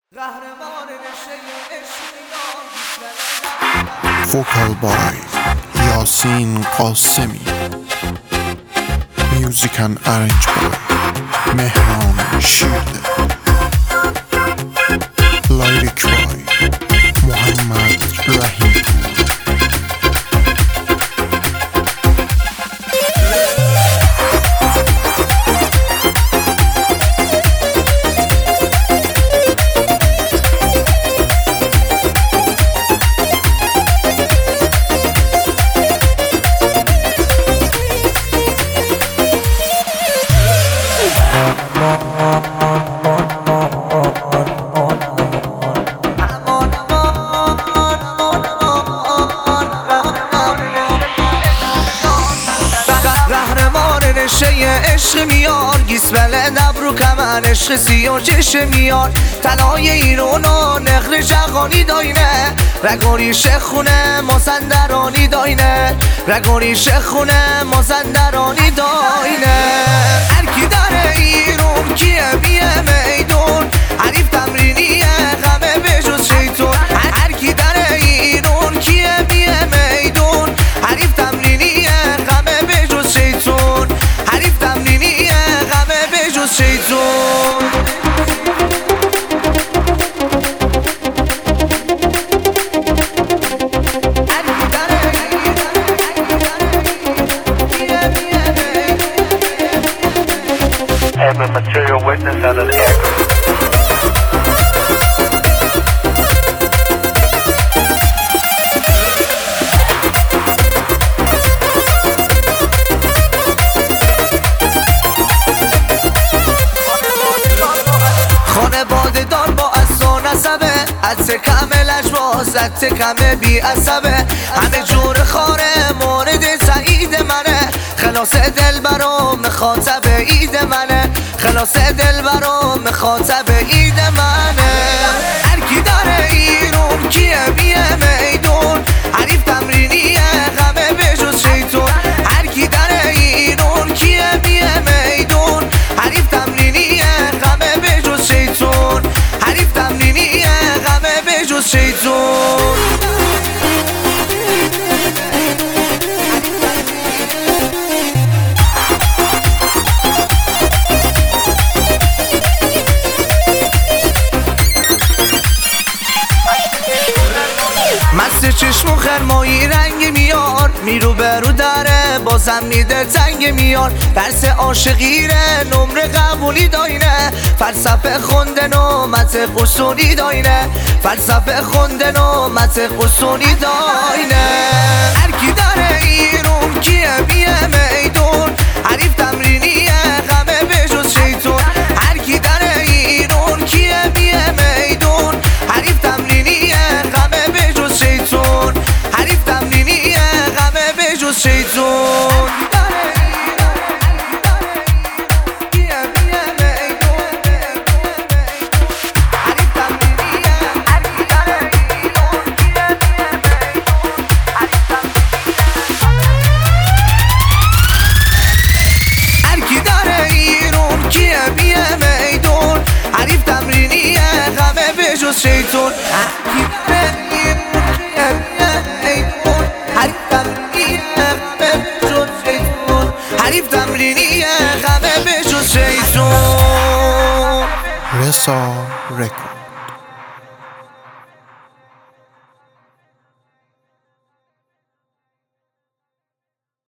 Vocal by Yasin Qasemi. Music and arranged by Mehran Shirde. Lyric by Muhammad Rahim. عشق میار گیسبله نبرو کمن عشق سیاه چشم میار طلای ایرانو نخل جغانی داینه رگاری شخونه مازندرانی داینه رگاری شخونه مازندرانی داینه هرکی داره ایران کیه بیه میدون حریف تمرینیه غمه بجز شیطون هرکی داره ایران کیه بیه میدون حریف تمرینیه غمه بجز شیطون حریف تمرینیه غمه بجز شیطون I'm a material witness on an aircraft. خانواده دار با اصلا نسبه عدس کمه لجباز عدس کمه بی عصبه همه جور خاره مورد سعید منه خلاص دل برام مخاطب عید منه خلاص دل برام مخاطب عید منه هرکی داره ایران کیه بیه میدون حریف تمرینیه غمه بجز شیطون هرکی داره ایران کیه بیه میدون حریف تمرینیه غمه بجز شیطون حریف تمرینیه غمه بجز شیطون مست چشم و خرمایی رنگ میار میرو برو داره بازم میده تنگ میار درس عاشقیره نمره قبولی داینه فلسفه خوندن و منطق اصولی داینه فلسفه خوندن و منطق اصولی داینه هرکی داره ایران کیه بیه میدون حریف تمرینیه غمه بجز شیطون هرکی داره ایران کیه بیه میدون حریف تمرینیه غمه بجز شیطون حریف تمرینیه غمه بجز شیطون هرکی داره ایران کیه بیه میدون حریف تمرینیه غمه بجز شیطون هرکی داره ایران کیه بیه میدون حریف تمرینیه غمه بجز شیطون حریف تمرینیه غمه بجز شیطون Reza Record.